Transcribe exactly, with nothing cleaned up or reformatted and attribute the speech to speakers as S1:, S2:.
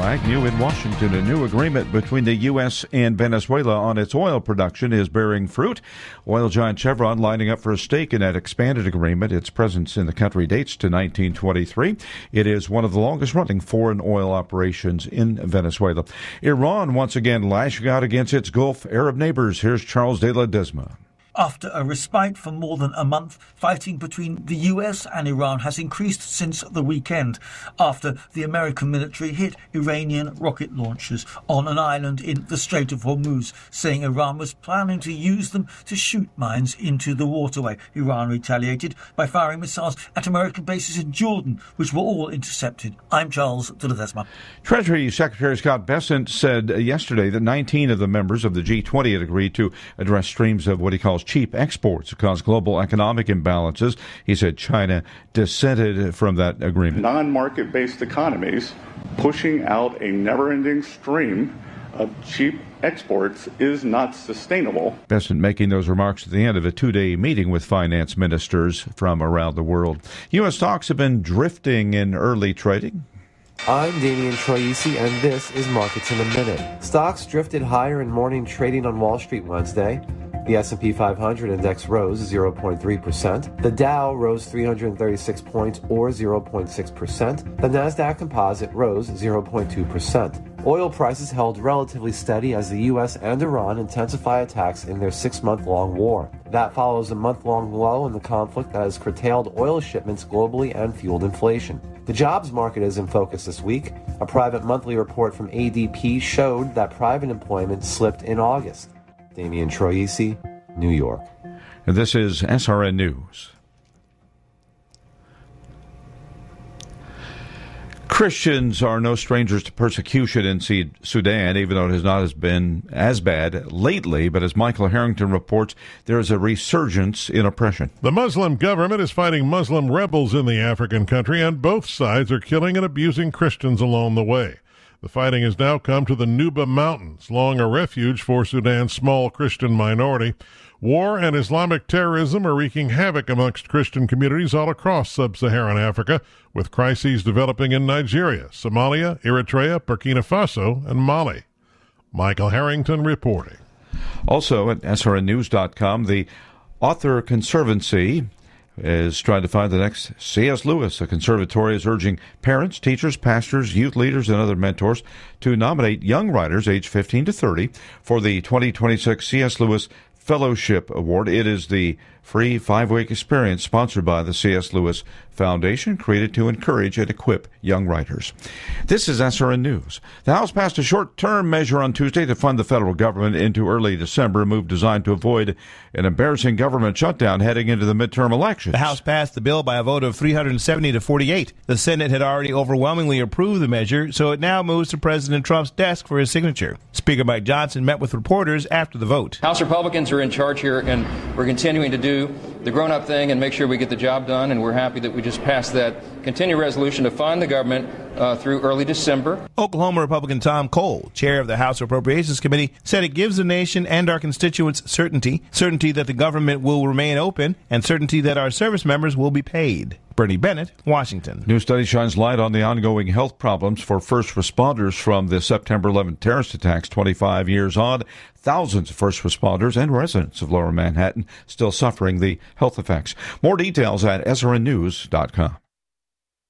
S1: Agnew in Washington. A new agreement between the U S and Venezuela on its oil production is bearing fruit. Oil giant Chevron lining up for a stake in that expanded agreement. Its presence in the country dates to nineteen twenty-three. It is one of the longest-running foreign oil operations in Venezuela. Iran once again lashing out against its Gulf Arab neighbors. Here's Charles de Ledesma.
S2: After a respite for more than a month, fighting between the U S and Iran has increased since the weekend after the American military hit Iranian rocket launchers on an island in the Strait of Hormuz, saying Iran was planning to use them to shoot mines into the waterway. Iran retaliated by firing missiles at American bases in Jordan, which were all intercepted. I'm Charles de Ledesma.
S1: Treasury Secretary Scott Bessent said yesterday that nineteen of the members of the G twenty had agreed to address streams of what he calls cheap exports that cause global economic imbalances. He said China dissented from that agreement.
S3: Non-market-based economies pushing out a never-ending stream of cheap exports is not sustainable.
S1: Bessent making those remarks at the end of a two-day meeting with finance ministers from around the world. U S stocks have been drifting in early trading.
S4: I'm Damian Troisi, and this is Markets in a Minute. Stocks drifted higher in morning trading on Wall Street Wednesday. The S and P five hundred index rose zero point three percent. The Dow rose three hundred thirty-six points, or zero point six percent. The Nasdaq Composite rose zero point two percent. Oil prices held relatively steady as the U S and Iran intensify attacks in their six-month-long war. That follows a month-long lull in the conflict that has curtailed oil shipments globally and fueled inflation. The jobs market is in focus this week. A private monthly report from A D P showed that private employment slipped in August. Damian Troisi, New York.
S1: And this is S R N News. Christians are no strangers to persecution in Sudan, even though it has not been as bad lately. But as Michael Harrington reports, there is a resurgence in oppression.
S5: The Muslim government is fighting Muslim rebels in the African country, and both sides are killing and abusing Christians along the way. The fighting has now come to the Nuba Mountains, long a refuge for Sudan's small Christian minority. War and Islamic terrorism are wreaking havoc amongst Christian communities all across sub-Saharan Africa, with crises developing in Nigeria, Somalia, Eritrea, Burkina Faso, and Mali. Michael Harrington reporting.
S1: Also at S R N news dot com, the Author Conservancy is trying to find the next C S. Lewis. The conservatory is urging parents, teachers, pastors, youth leaders, and other mentors to nominate young writers aged fifteen to thirty for the twenty twenty-six C S. Lewis Fellowship Award. It is the free five-week experience sponsored by the C S. Lewis Foundation, created to encourage and equip young writers. This is S R N News. The House passed a short-term measure on Tuesday to fund the federal government into early December, a move designed to avoid an embarrassing government shutdown heading into the midterm elections.
S6: The House passed the bill by a vote of three hundred seventy to forty-eight. The Senate had already overwhelmingly approved the measure, so it now moves to President Trump's desk for his signature. Speaker Mike Johnson met with reporters after the vote.
S7: House Republicans are in charge here, and we're continuing to do the grown-up thing and make sure we get the job done, and we're happy that we just passed that continued resolution to fund the government uh, through early December.
S6: Oklahoma Republican Tom Cole, chair of the House Appropriations Committee, said it gives the nation and our constituents certainty, certainty that the government will remain open, and certainty that our service members will be paid. Bernie Bennett, Washington.
S1: New study shines light on the ongoing health problems for first responders from the September eleventh terrorist attacks twenty-five years on. Thousands of first responders and residents of Lower Manhattan still suffering the health effects. More details at S R N news dot com.